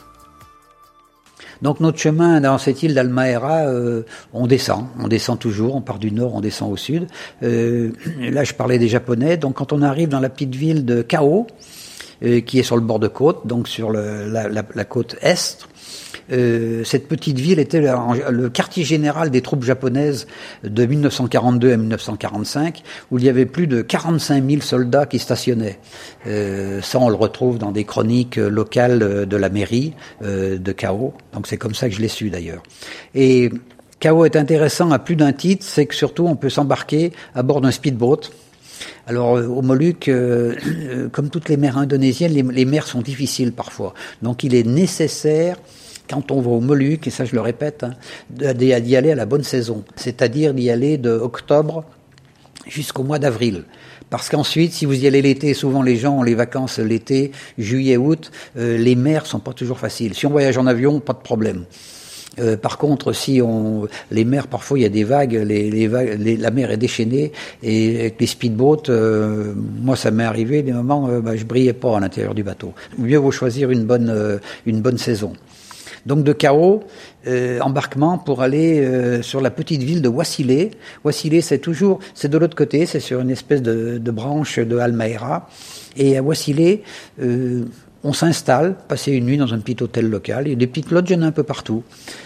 Donc notre chemin dans cette île d'Halmahera, euh, on descend, on descend toujours, on part du nord, on descend au sud. Euh, là je parlais des Japonais, donc quand on arrive dans la petite ville de Kao, euh, qui est sur le bord de côte, donc sur le, la, la, la côte est, Euh, cette petite ville était le, le quartier général des troupes japonaises de mille neuf cent quarante-deux à mille neuf cent quarante-cinq, où il y avait plus de quarante-cinq mille soldats qui stationnaient. Euh, ça, on le retrouve dans des chroniques locales de la mairie euh, de Kao. Donc c'est comme ça que je l'ai su d'ailleurs. Et Kao est intéressant à plus d'un titre, c'est que surtout on peut s'embarquer à bord d'un speedboat. Alors aux Moluques, euh, euh, comme toutes les mers indonésiennes, les, les mers sont difficiles parfois. Donc il est nécessaire, quand on va aux Moluques, et ça je le répète, hein, d'y aller à la bonne saison, c'est-à-dire d'y aller de octobre jusqu'au mois d'avril. Parce qu'ensuite, si vous y allez l'été, souvent les gens ont les vacances l'été, juillet, août, euh, les mers sont pas toujours faciles. Si on voyage en avion, pas de problème. Euh, par contre, si on, les mers, parfois il y a des vagues, les, les vagues, les, la mer est déchaînée, et avec les speedboats, euh, moi ça m'est arrivé des moments, euh, bah, je brillais pas à l'intérieur du bateau. Mieux vaut choisir une bonne, euh, une bonne saison. Donc de Kao, euh, embarquement pour aller euh, sur la petite ville de Wassilé. Wassilé, c'est toujours, c'est de l'autre côté, c'est sur une espèce de, de branche de Halmahera. Et à Wassilé, euh, on s'installe, passer une nuit dans un petit hôtel local. Il y a des petites lodges, il y en a un peu partout.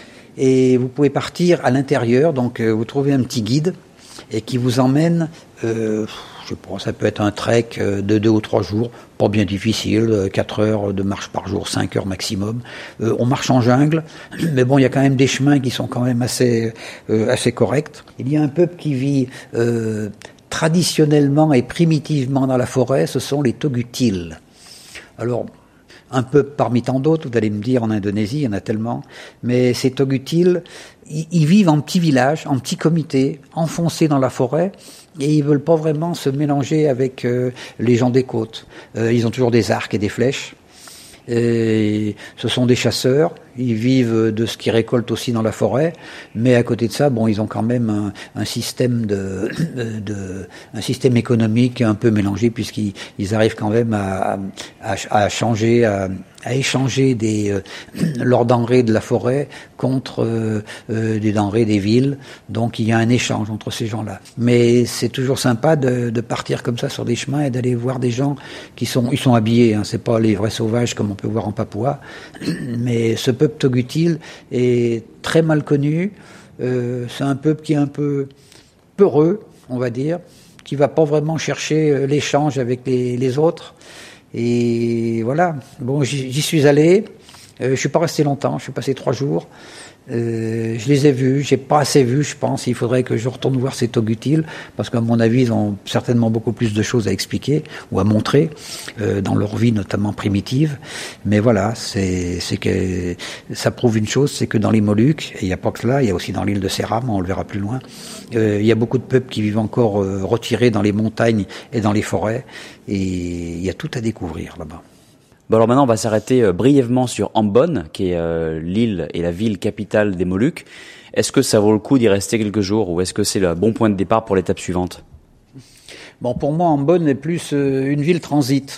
Et vous pouvez partir à l'intérieur, donc euh, vous trouvez un petit guide et qui vous emmène, euh, je sais pas, ça peut être un trek de deux ou trois jours, pas bien difficile, quatre heures de marche par jour, cinq heures maximum. Euh, on marche en jungle, mais bon, il y a quand même des chemins qui sont quand même assez, euh, assez corrects. Il y a un peuple qui vit euh, traditionnellement et primitivement dans la forêt, ce sont les Togutiles. Alors, un peu parmi tant d'autres, vous allez me dire, en Indonésie, il y en a tellement, mais ces Togutiles, ils, ils vivent en petits villages, en petits comités, enfoncés dans la forêt, et ils veulent pas vraiment se mélanger avec euh, les gens des côtes. Euh, ils ont toujours des arcs et des flèches. Et ce sont des chasseurs, ils vivent de ce qu'ils récoltent aussi dans la forêt, mais à côté de ça, bon, ils ont quand même un, un système de, de, de un système économique un peu mélangé, puisqu'ils ils arrivent quand même à, à, à changer, à, à échanger des euh, leurs denrées de la forêt contre euh, euh, des denrées des villes. Donc il y a un échange entre ces gens-là. Mais c'est toujours sympa de, de partir comme ça sur des chemins et d'aller voir des gens qui sont ils sont habillés. Hein, c'est pas les vrais sauvages comme on peut voir en Papouas, mais ce peuple togutile est très mal connu. Euh, c'est un peuple qui est un peu peureux, on va dire, qui va pas vraiment chercher l'échange avec les, les autres. Et voilà. Bon, j'y, j'y suis allé. Euh, je suis pas resté longtemps. Je suis passé trois jours. Euh, je les ai vus. J'ai pas assez vu, je pense. Il faudrait que je retourne voir ces Togutiles, parce qu'à mon avis, ils ont certainement beaucoup plus de choses à expliquer ou à montrer euh, dans leur vie, notamment primitive. Mais voilà, c'est, c'est que ça prouve une chose, c'est que dans les Moluques, et il n'y a pas que cela, il y a aussi dans l'île de Seram, on le verra plus loin. Euh, il y a beaucoup de peuples qui vivent encore euh, retirés dans les montagnes et dans les forêts, et il y a tout à découvrir là-bas. Bon, alors maintenant on va s'arrêter euh, brièvement sur Ambon, qui est euh, l'île et la ville capitale des Moluques. Est-ce que ça vaut le coup d'y rester quelques jours, ou est-ce que c'est le bon point de départ pour l'étape suivante ? Bon, pour moi, Ambon est plus euh, une ville transit.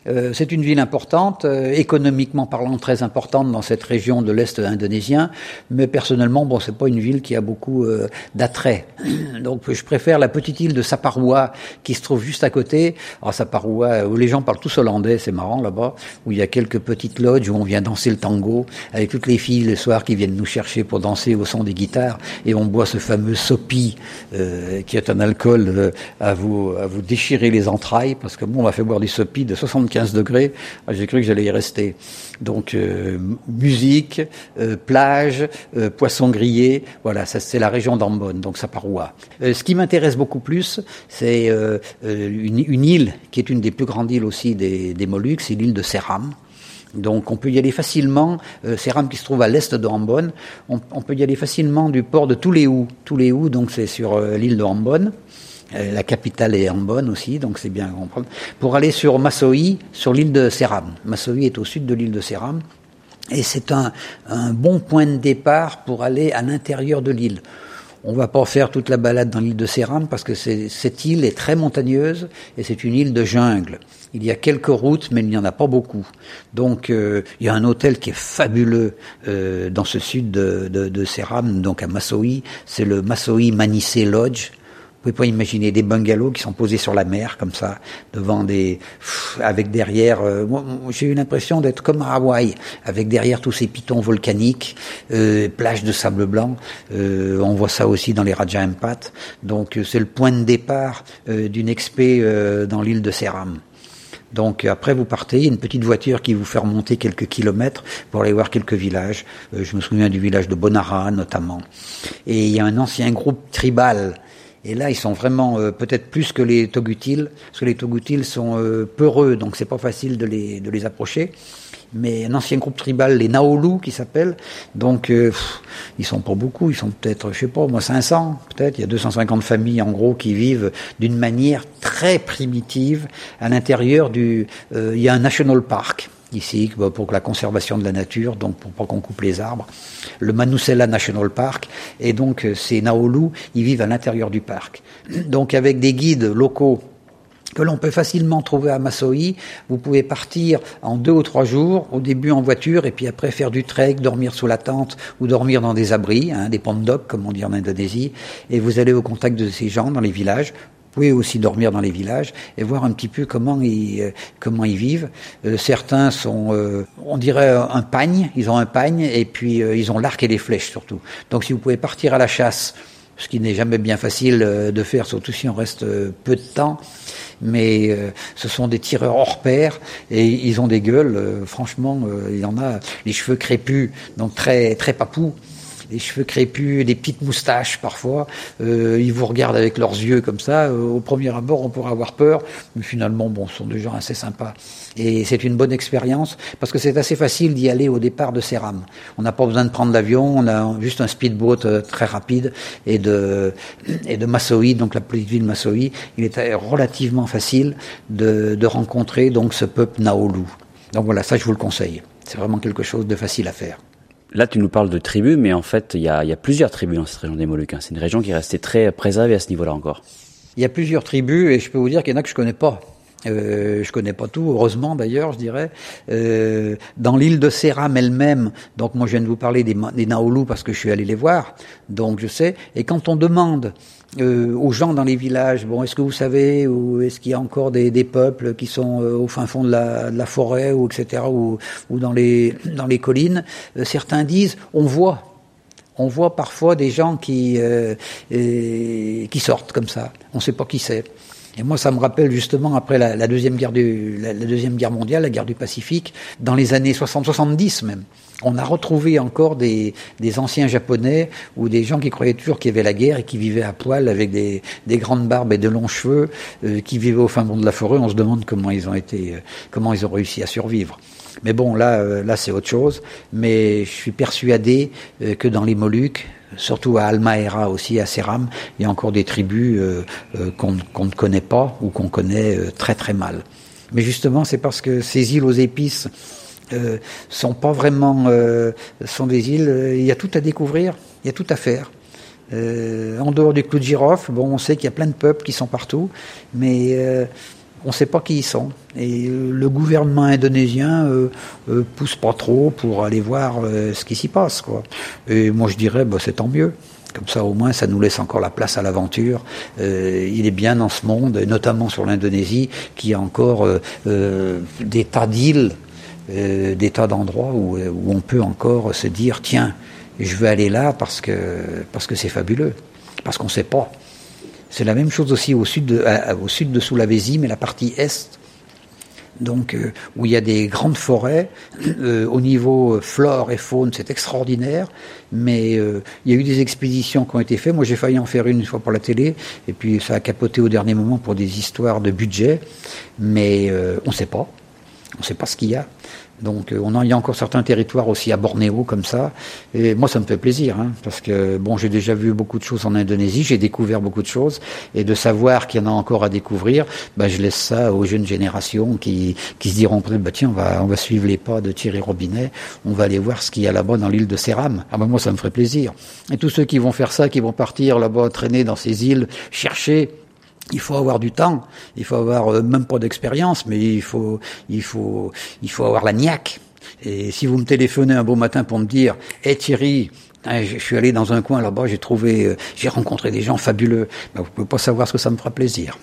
Euh, c'est une ville importante, euh, économiquement parlant très importante dans cette région de l'Est indonésien, mais personnellement, bon, c'est pas une ville qui a beaucoup euh, d'attrait. Donc je préfère la petite île de Saparua qui se trouve juste à côté. Alors Saparua, où les gens parlent tous hollandais, c'est marrant là-bas, où il y a quelques petites lodges où on vient danser le tango avec toutes les filles le soir qui viennent nous chercher pour danser au son des guitares, et on boit ce fameux sopi euh, qui est un alcool euh, à vous à vous déchirer les entrailles, parce que bon, on m'a fait boire du sopi de soixante-quinze degrés, j'ai cru que j'allais y rester. Donc euh, musique, euh, plage, euh, poissons grillés, voilà, ça c'est la région d'Ambon, donc Saparua. Euh, ce qui m'intéresse beaucoup plus, c'est euh, une, une île qui est une des plus grandes îles aussi des, des Moluques, c'est l'île de Seram. Donc on peut y aller facilement, euh, Seram qui se trouve à l'est de Ambon, on, on peut y aller facilement du port de Tuleu. Tuleu, donc c'est sur euh, l'île de Ambon. Euh, la capitale est Ambon aussi, donc c'est bien à comprendre. Pour aller sur Masoi, sur l'île de Seram. Masoi est au sud de l'île de Seram. Et c'est un, un bon point de départ pour aller à l'intérieur de l'île. On va pas faire toute la balade dans l'île de Seram parce que c'est, cette île est très montagneuse et c'est une île de jungle. Il y a quelques routes, mais il n'y en a pas beaucoup. Donc, euh, il y a un hôtel qui est fabuleux euh, dans ce sud de, de, de Seram, donc à Masoi. C'est le Masoi Manise Lodge. Vous pouvez pas imaginer des bungalows qui sont posés sur la mer comme ça, devant des, pff, avec derrière. Euh, moi, j'ai eu l'impression d'être comme à Hawaï, avec derrière tous ces pitons volcaniques, euh, plages de sable blanc. Euh, on voit ça aussi dans les Raja Ampat. Donc euh, c'est le point de départ euh, d'une expé euh, dans l'île de Seram. Donc après vous partez, il y a une petite voiture qui vous fait remonter quelques kilomètres pour aller voir quelques villages. Euh, je me souviens du village de Bonara notamment. Et il y a un ancien groupe tribal. Et là, ils sont vraiment euh, peut-être plus que les Togutiles, parce que les Togutiles sont euh, peureux, donc c'est pas facile de les de les approcher. Mais un ancien groupe tribal, les Naolu, qui s'appellent, donc euh, pff, ils sont pas beaucoup, ils sont peut-être, je sais pas, moi cinq cents, peut-être. Il y a deux cent cinquante familles en gros qui vivent d'une manière très primitive à l'intérieur du. Euh, il y a un national park ici pour la conservation de la nature, donc pour pas qu'on coupe les arbres. Le Manusela National Park, et donc ces Naolu, ils vivent à l'intérieur du parc. Donc avec des guides locaux que l'on peut facilement trouver à Masoi, vous pouvez partir en deux ou trois jours, au début en voiture, et puis après faire du trek, dormir sous la tente, ou dormir dans des abris, hein, des pondok, comme on dit en Indonésie, et vous allez au contact de ces gens dans les villages. Vous pouvez aussi dormir dans les villages et voir un petit peu comment ils euh, comment ils vivent. Euh, certains sont, euh, on dirait un pagne, ils ont un pagne et puis euh, ils ont l'arc et les flèches surtout. Donc si vous pouvez partir à la chasse, ce qui n'est jamais bien facile euh, de faire, surtout si on reste euh, peu de temps, mais euh, ce sont des tireurs hors pair et ils ont des gueules. Euh, franchement, euh, il y en a les cheveux crépus, donc très très papous. Des cheveux crépus, des petites moustaches parfois, euh, ils vous regardent avec leurs yeux comme ça, euh, au premier abord on pourrait avoir peur, mais finalement bon, ce sont des gens assez sympas. Et c'est une bonne expérience, parce que c'est assez facile d'y aller au départ de Seram. On n'a pas besoin de prendre l'avion, on a juste un speedboat euh, très rapide, et de, et de Masoi, donc la petite ville Masoi, il est relativement facile de, de rencontrer donc ce peuple Naolu. Donc voilà, ça je vous le conseille, c'est vraiment quelque chose de facile à faire. Là, tu nous parles de tribus, mais en fait, il y a, il y a plusieurs tribus dans cette région des Moluques. Hein. C'est une région qui est restée très préservée à ce niveau-là encore. Il y a plusieurs tribus, et je peux vous dire qu'il y en a que je connais pas. Euh, je connais pas tout, heureusement d'ailleurs, je dirais. Euh, dans l'île de Seram elle-même, donc moi je viens de vous parler des, des Naolu parce que je suis allé les voir, donc je sais. Et quand on demande euh, aux gens dans les villages, bon, est-ce que vous savez, ou est-ce qu'il y a encore des, des peuples qui sont euh, au fin fond de la, de la forêt, ou et cetera, ou, ou dans les dans les collines, euh, certains disent, on voit. On voit parfois des gens qui euh, euh, qui sortent comme ça. On ne sait pas qui c'est. Et moi, ça me rappelle justement après la, la deuxième guerre du, la, la deuxième guerre mondiale, la guerre du Pacifique, dans les années soixante soixante-dix même. On a retrouvé encore des, des anciens Japonais ou des gens qui croyaient toujours qu'il y avait la guerre et qui vivaient à poil avec des, des grandes barbes et de longs cheveux, euh, qui vivaient au fin fond de la forêt. On se demande comment ils ont été, euh, comment ils ont réussi à survivre. Mais bon, là, euh, là, c'est autre chose. Mais je suis persuadé euh, que dans les Moluques, surtout à Halmahera aussi, à Seram, il y a encore des tribus euh, euh, qu'on, qu'on ne connaît pas ou qu'on connaît euh, très très mal. Mais justement, c'est parce que ces îles aux épices euh, sont pas vraiment, euh, sont des îles. Euh, il y a tout à découvrir, il y a tout à faire. Euh, en dehors du clou de girofle, bon, on sait qu'il y a plein de peuples qui sont partout, mais euh, on ne sait pas qui ils sont. Et euh, le gouvernement indonésien euh, euh, pousse pas trop pour aller voir euh, ce qui s'y passe, quoi. Et moi je dirais, bah, c'est tant mieux. Comme ça, au moins, ça nous laisse encore la place à l'aventure. Euh, il est bien dans ce monde, et notamment sur l'Indonésie, qui a encore euh, euh, des tas d'îles, euh, des tas d'endroits où, où on peut encore se dire, tiens, je veux aller là parce que parce que c'est fabuleux, parce qu'on ne sait pas. C'est la même chose aussi au sud de, à, au sud de Sulawesi, mais la partie est. Donc, euh, où il y a des grandes forêts, euh, au niveau flore et faune, c'est extraordinaire, mais euh, il y a eu des expéditions qui ont été faites. Moi, j'ai failli en faire une une fois pour la télé, et puis ça a capoté au dernier moment pour des histoires de budget, mais euh, on ne sait pas. On ne sait pas ce qu'il y a. Donc, euh, on a, il y a encore certains territoires aussi à Bornéo, comme ça. Et moi, ça me fait plaisir, hein, parce que, bon, j'ai déjà vu beaucoup de choses en Indonésie, j'ai découvert beaucoup de choses, et de savoir qu'il y en a encore à découvrir, bah, je laisse ça aux jeunes générations qui, qui se diront, bah, tiens, on va, on va suivre les pas de Thierry Robinet, on va aller voir ce qu'il y a là-bas dans l'île de Séram. Ah, bah, moi, ça me ferait plaisir. Et tous ceux qui vont faire ça, qui vont partir là-bas, traîner dans ces îles, chercher, il faut avoir du temps, il faut avoir euh, même pas d'expérience, mais il faut, il faut, il faut avoir la niaque. Et si vous me téléphonez un beau matin pour me dire, hé hey, Thierry, hein, je suis allé dans un coin là-bas, j'ai trouvé, euh, j'ai rencontré des gens fabuleux, ben, vous pouvez pas savoir ce que ça me fera plaisir.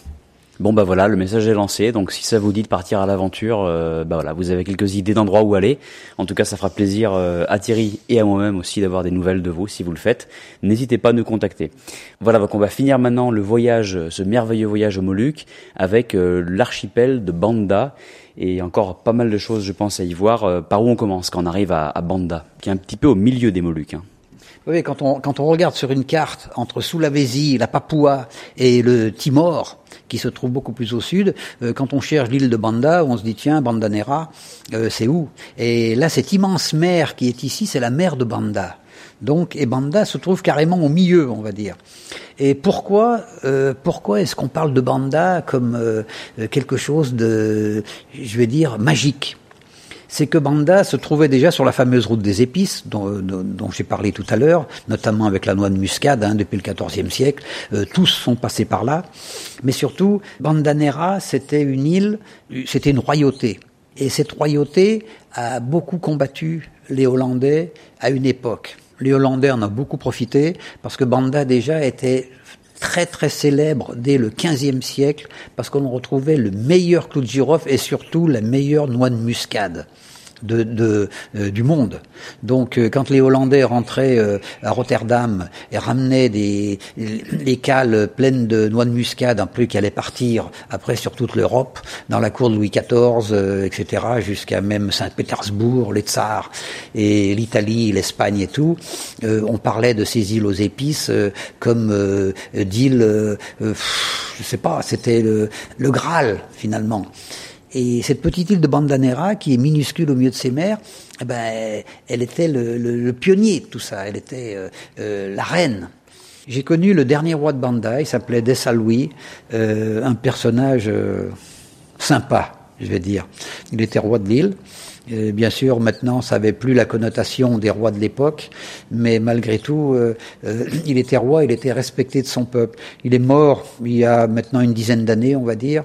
Bon bah voilà, le message est lancé, donc si ça vous dit de partir à l'aventure, euh, bah voilà, vous avez quelques idées d'endroits où aller. En tout cas, ça fera plaisir euh, à Thierry et à moi-même aussi d'avoir des nouvelles de vous si vous le faites. N'hésitez pas à nous contacter. Voilà, donc on va finir maintenant le voyage, ce merveilleux voyage aux Moluques avec euh, l'archipel de Banda et encore pas mal de choses, je pense, à y voir. Euh, par où on commence quand on arrive à, à Banda, qui est un petit peu au milieu des Moluques, hein. Oui, quand on, quand on regarde sur une carte entre Sulawesi, la Papouasie et le Timor, qui se trouve beaucoup plus au sud, euh, quand on cherche l'île de Banda, on se dit, tiens, Banda Nera, euh, c'est où? Et là, cette immense mer qui est ici, c'est la mer de Banda. Donc, et Banda se trouve carrément au milieu, on va dire. Et pourquoi, euh, pourquoi est-ce qu'on parle de Banda comme euh, quelque chose de, je vais dire, magique? C'est que Banda se trouvait déjà sur la fameuse route des épices, dont, dont, dont j'ai parlé tout à l'heure, notamment avec la noix de muscade, hein, depuis le quatorzième siècle. Euh, tous sont passés par là. Mais surtout, Banda Nera, c'était une île, c'était une royauté. Et cette royauté a beaucoup combattu les Hollandais à une époque. Les Hollandais en ont beaucoup profité, parce que Banda déjà était très très célèbre dès le quinzième siècle, parce qu'on retrouvait le meilleur clou de girofle et surtout la meilleure noix de muscade de, de euh, du monde. Donc euh, quand les Hollandais rentraient euh, à Rotterdam et ramenaient des les cales pleines de noix de muscade, un peu qui allaient partir après sur toute l'Europe, dans la cour de Louis quatorze, euh, et cetera, jusqu'à même Saint-Pétersbourg, les Tsars et l'Italie, l'Espagne et tout, euh, on parlait de ces îles aux épices euh, comme euh, d'îles, euh, euh, je sais pas, c'était le, le Graal finalement. Et cette petite île de Banda Nera, qui est minuscule au milieu de ces mers, eh ben, elle était le, le, le pionnier de tout ça. Elle était euh, euh, la reine. J'ai connu le dernier roi de Banda, il s'appelait Dessa Louis, euh, un personnage euh, sympa, je vais dire. Il était roi de l'île. Et bien sûr, maintenant, ça n'avait plus la connotation des rois de l'époque, mais malgré tout, euh, euh, il était roi, il était respecté de son peuple. Il est mort il y a maintenant une dizaine d'années, on va dire,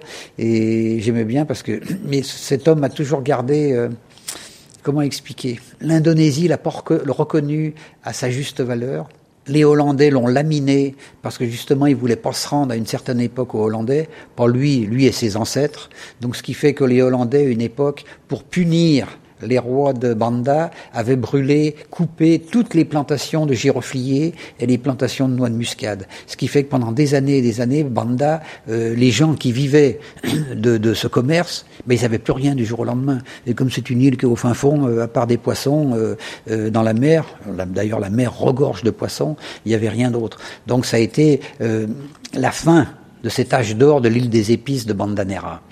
et j'aimais bien parce que mais cet homme a toujours gardé, euh, comment expliquer, l'Indonésie l'a pas reconnu à sa juste valeur. Les Hollandais l'ont laminé parce que justement ils voulaient pas se rendre à une certaine époque aux Hollandais, pas lui, lui et ses ancêtres. Donc ce qui fait que les Hollandais à une époque, pour punir les rois de Banda, avaient brûlé, coupé toutes les plantations de girofliers et les plantations de noix de muscade. Ce qui fait que pendant des années et des années, Banda, euh, les gens qui vivaient de, de ce commerce, ben, ils n'avaient plus rien du jour au lendemain. Et comme c'est une île qui est au fin fond, euh, à part des poissons euh, euh, dans la mer, d'ailleurs la mer regorge de poissons, il n'y avait rien d'autre. Donc ça a été euh, la fin de cet âge d'or de l'île des épices de Banda Nera.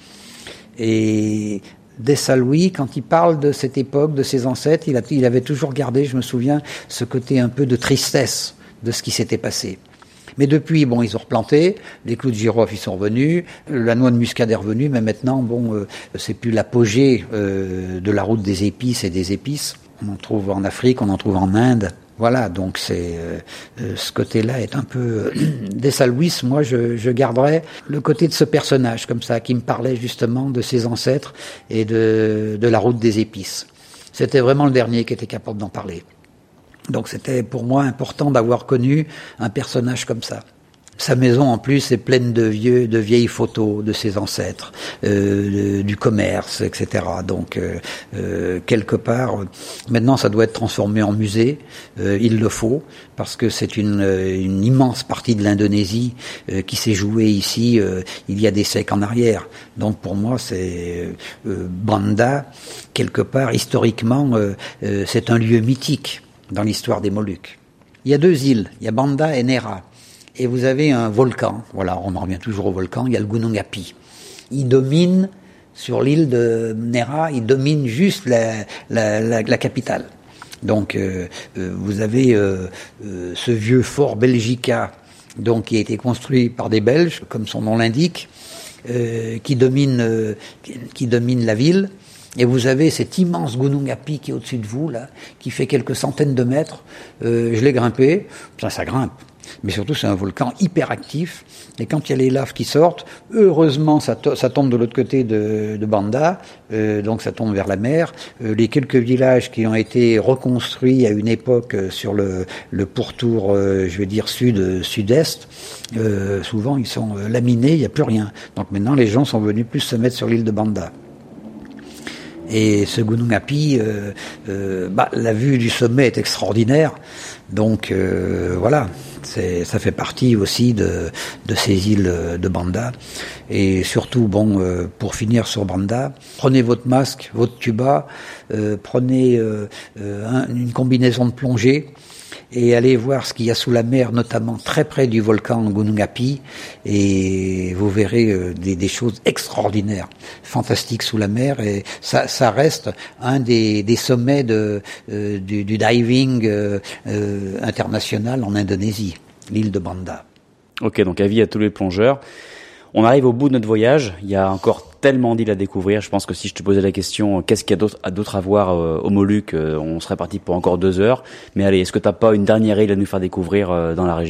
Et Dessa Louis, quand il parle de cette époque, de ses ancêtres, il, a, il avait toujours gardé, je me souviens, ce côté un peu de tristesse de ce qui s'était passé. Mais depuis, bon, ils ont replanté, les clous de girofle, ils sont revenus, la noix de muscade est revenue, mais maintenant, bon, euh, c'est plus l'apogée euh, de la route des épices et des épices. On en trouve en Afrique, on en trouve en Inde. Voilà, donc c'est euh, ce côté-là est un peu des Saint-Louis. Moi, je, je garderais le côté de ce personnage comme ça qui me parlait justement de ses ancêtres et de de la route des épices. C'était vraiment le dernier qui était capable d'en parler. Donc c'était pour moi important d'avoir connu un personnage comme ça. Sa maison en plus est pleine de vieux, de vieilles photos de ses ancêtres, euh, de, du commerce, et cetera. Donc euh, euh, quelque part, maintenant ça doit être transformé en musée. Euh, il le faut parce que c'est une, une immense partie de l'Indonésie euh, qui s'est jouée ici euh, il y a des siècles en arrière. Donc pour moi, c'est euh, Banda quelque part historiquement, euh, euh, c'est un lieu mythique dans l'histoire des Moluques. Il y a deux îles, il y a Banda et Nera. Et vous avez un volcan, voilà, on en revient toujours au volcan, il y a le Gunung Api. Il domine, sur l'île de Nera, il domine juste la, la, la, la capitale. Donc euh, euh, vous avez euh, euh, ce vieux fort Belgica, donc qui a été construit par des Belges, comme son nom l'indique, euh, qui domine, euh, qui domine la ville. Et vous avez cet immense Gunung Api qui est au-dessus de vous, là, qui fait quelques centaines de mètres. Euh, je l'ai grimpé, ça, ça grimpe. Mais surtout, c'est un volcan hyper actif. Et quand il y a les laves qui sortent, heureusement, ça, to- ça tombe de l'autre côté de, de Banda, euh, donc ça tombe vers la mer. Euh, les quelques villages qui ont été reconstruits à une époque euh, sur le, le pourtour, euh, je vais dire sud, sud-est, euh, souvent ils sont euh, laminés, il n'y a plus rien. Donc maintenant, les gens sont venus plus se mettre sur l'île de Banda. Et ce Gunung Api, euh, euh, bah, la vue du sommet est extraordinaire. Donc euh, voilà, c'est, ça fait partie aussi de, de ces îles de Banda. Et surtout, bon, euh, pour finir sur Banda, prenez votre masque, votre tuba, euh, prenez euh, euh, un, une combinaison de plongée et allez voir ce qu'il y a sous la mer, notamment très près du volcan Gunung Api, et vous verrez euh, des, des choses extraordinaires, fantastiques sous la mer, et ça, ça reste un des, des sommets de, euh, du, du diving euh, euh, international en Indonésie, l'île de Banda. Ok, donc avis à tous les plongeurs. On arrive au bout de notre voyage. Il y a encore tellement d'îles à découvrir. Je pense que si je te posais la question, qu'est-ce qu'il y a d'autre à, d'autre à voir euh, aux Moluques, euh, on serait parti pour encore deux heures. Mais allez, est-ce que t'as pas une dernière île à nous faire découvrir euh, dans la région ?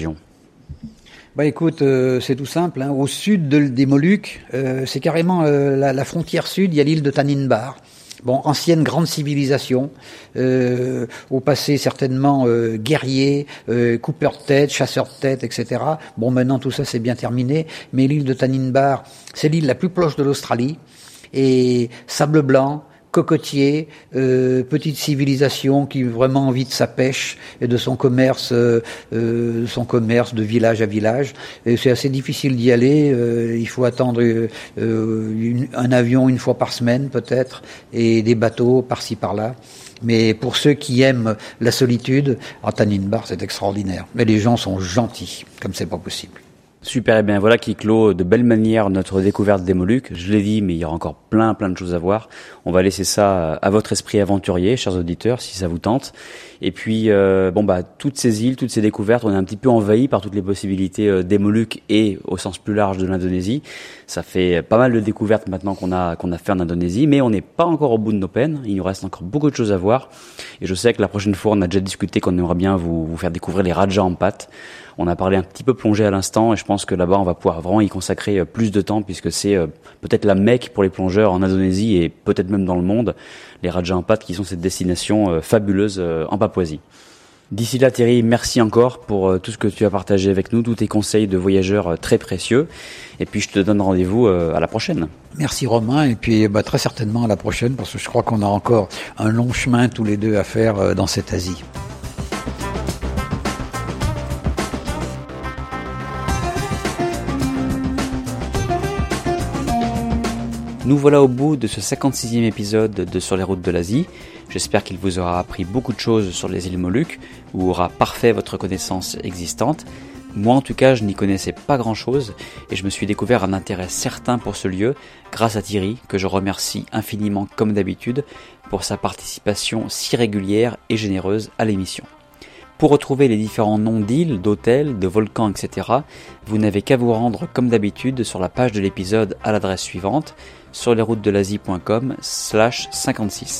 Bah écoute, euh, c'est tout simple. Hein. Au sud de, des Moluques, euh, c'est carrément euh, la, la frontière sud. Il y a l'île de Tanimbar. Bon, ancienne grande civilisation, euh, au passé certainement euh, guerrier, euh, coupeur de tête, chasseur de tête, et cetera. Bon, maintenant tout ça c'est bien terminé, mais l'île de Tanimbar, c'est l'île la plus proche de l'Australie, et sable blanc, cocotier, euh, petite civilisation qui a vraiment envie de sa pêche et de son commerce, euh, euh, son commerce de village à village. Et c'est assez difficile d'y aller. Euh, il faut attendre euh, une, un avion une fois par semaine peut-être et des bateaux par-ci par-là. Mais pour ceux qui aiment la solitude, à Tanimbar, c'est extraordinaire. Mais les gens sont gentils, comme c'est pas possible. Super, et bien voilà qui clôt de belle manière notre découverte des Moluques. Je l'ai dit, mais il y aura encore plein plein de choses à voir. On va laisser ça à votre esprit aventurier, chers auditeurs, si ça vous tente. Et puis, euh, bon bah toutes ces îles, toutes ces découvertes, on est un petit peu envahi par toutes les possibilités euh, des Moluques et au sens plus large de l'Indonésie. Ça fait pas mal de découvertes maintenant qu'on a qu'on a fait en Indonésie, mais on n'est pas encore au bout de nos peines. Il nous reste encore beaucoup de choses à voir. Et je sais que la prochaine fois, on a déjà discuté qu'on aimerait bien vous vous faire découvrir les Raja Ampat. On a parlé un petit peu plongée à l'instant et je pense que là-bas, on va pouvoir vraiment y consacrer plus de temps puisque c'est euh, peut-être la Mecque pour les plongeurs en Indonésie et peut-être même dans le monde, les Raja Ampat qui sont cette destination euh, fabuleuse euh, en Papouasie. D'ici là, Thierry, merci encore pour euh, tout ce que tu as partagé avec nous, tous tes conseils de voyageurs euh, très précieux. Et puis, je te donne rendez-vous euh, à la prochaine. Merci Romain et puis bah, très certainement à la prochaine parce que je crois qu'on a encore un long chemin tous les deux à faire euh, dans cette Asie. Nous voilà au bout de ce cinquante-sixième épisode de Sur les routes de l'Asie. J'espère qu'il vous aura appris beaucoup de choses sur les îles Moluques, ou aura parfait votre connaissance existante. Moi en tout cas, je n'y connaissais pas grand-chose, et je me suis découvert un intérêt certain pour ce lieu, grâce à Thierry, que je remercie infiniment comme d'habitude, pour sa participation si régulière et généreuse à l'émission. Pour retrouver les différents noms d'îles, d'hôtels, de volcans, et cetera, vous n'avez qu'à vous rendre comme d'habitude sur la page de l'épisode à l'adresse suivante, sur lesroutesdelasie point com slash cinquante-six.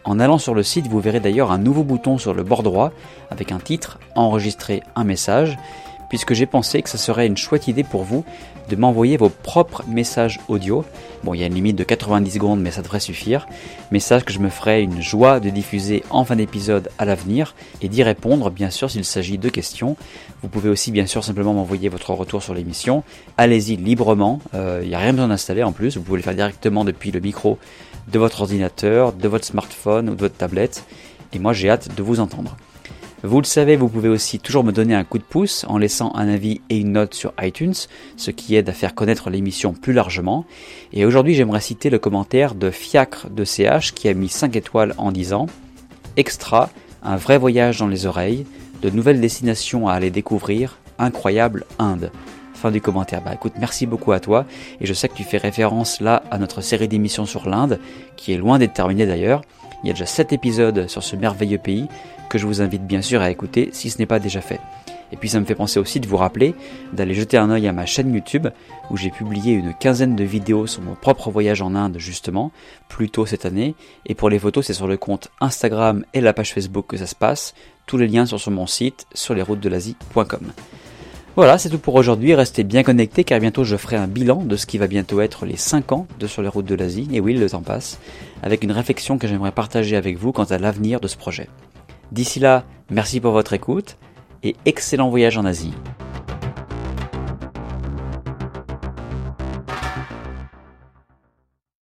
En allant sur le site, vous verrez d'ailleurs un nouveau bouton sur le bord droit avec un titre « Enregistrer un message » puisque j'ai pensé que ça serait une chouette idée pour vous de m'envoyer vos propres messages audio. Bon, il y a une limite de quatre-vingt-dix secondes, mais ça devrait suffire. Messages que je me ferai une joie de diffuser en fin d'épisode à l'avenir et d'y répondre, bien sûr, s'il s'agit de questions. Vous pouvez aussi, bien sûr, simplement m'envoyer votre retour sur l'émission. Allez-y librement, euh, il n'y a rien besoin d'installer en plus. Vous pouvez le faire directement depuis le micro de votre ordinateur, de votre smartphone ou de votre tablette. Et moi, j'ai hâte de vous entendre. Vous le savez, vous pouvez aussi toujours me donner un coup de pouce en laissant un avis et une note sur iTunes, ce qui aide à faire connaître l'émission plus largement. Et aujourd'hui, j'aimerais citer le commentaire de Fiacre de C H qui a mis cinq étoiles en disant « Extra, un vrai voyage dans les oreilles, de nouvelles destinations à aller découvrir, incroyable Inde ». Fin du commentaire. Bah écoute, merci beaucoup à toi. Et je sais que tu fais référence là à notre série d'émissions sur l'Inde, qui est loin d'être terminée d'ailleurs. Il y a déjà sept épisodes sur ce merveilleux pays que je vous invite bien sûr à écouter si ce n'est pas déjà fait. Et puis ça me fait penser aussi de vous rappeler d'aller jeter un œil à ma chaîne YouTube où j'ai publié une quinzaine de vidéos sur mon propre voyage en Inde justement, plus tôt cette année. Et pour les photos, c'est sur le compte Instagram et la page Facebook que ça se passe. Tous les liens sont sur mon site sur les routes de l'asie point com. Voilà, c'est tout pour aujourd'hui. Restez bien connectés car bientôt je ferai un bilan de ce qui va bientôt être les cinq ans de Sur les routes de l'Asie. Et oui, le temps passe. Avec une réflexion que j'aimerais partager avec vous quant à l'avenir de ce projet. D'ici là, merci pour votre écoute et excellent voyage en Asie.